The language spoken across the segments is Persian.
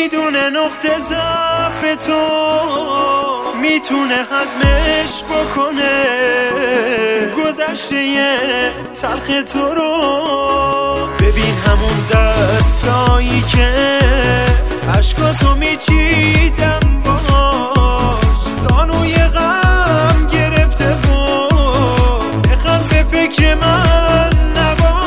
میدونه نقطه ضعف تو میتونه هضمش بکنه گذشته تلخ تو رو. ببین همون دستایی که عشقاتو میچیدم باش زانوی غم گرفته و بخند به فکر من نباش.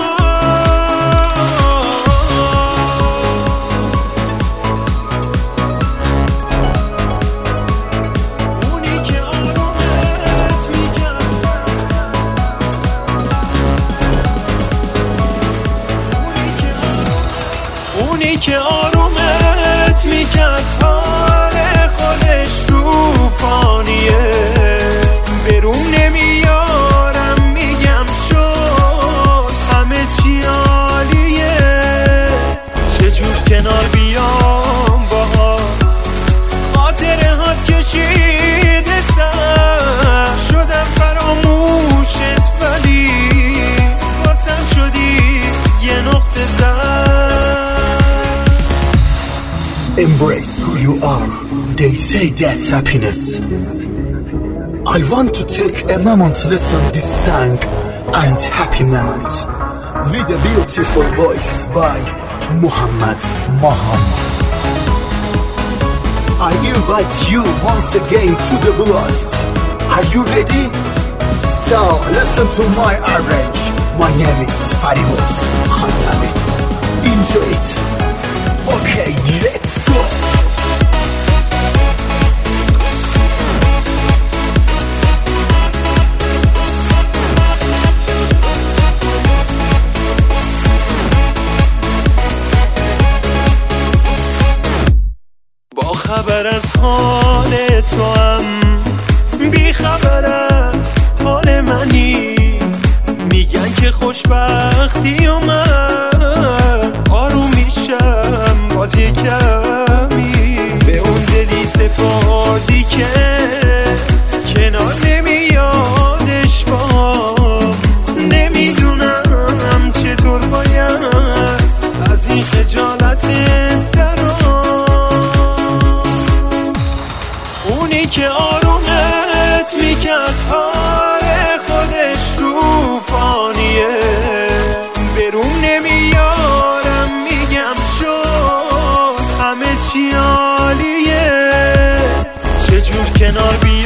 اونی که آرومت میکرد اونی که آرومت میکرد حال خودش توفانیه برون نمیارم میگم شد همه چی عالیه. چجور کنار بیام باهات خاطره هات کشیده سر شدم فراموشت ولی واسم شدی یه نقطه زر. Embrace who you are. They say that's happiness. I want to take a moment to listen this song and happy moment with a beautiful voice by Muhammad Muhammad. I invite you once again to the blast. Are you ready? So listen to my arrange. My name is Farimuz Khatami. Enjoy it. Okay, let's go. با خبر از حال تو هم بی خبر از حال منی میگن که خوشبختی و من آروم میشم باز یه کمی به اون دلی سپردی که کنار نمیادش با نمیدونم چطور باید از این خجالت اونی که آرومت میکرد حال خودش توفانیه برون نمیارم میگم شد همه چی عالیه. چجور کنار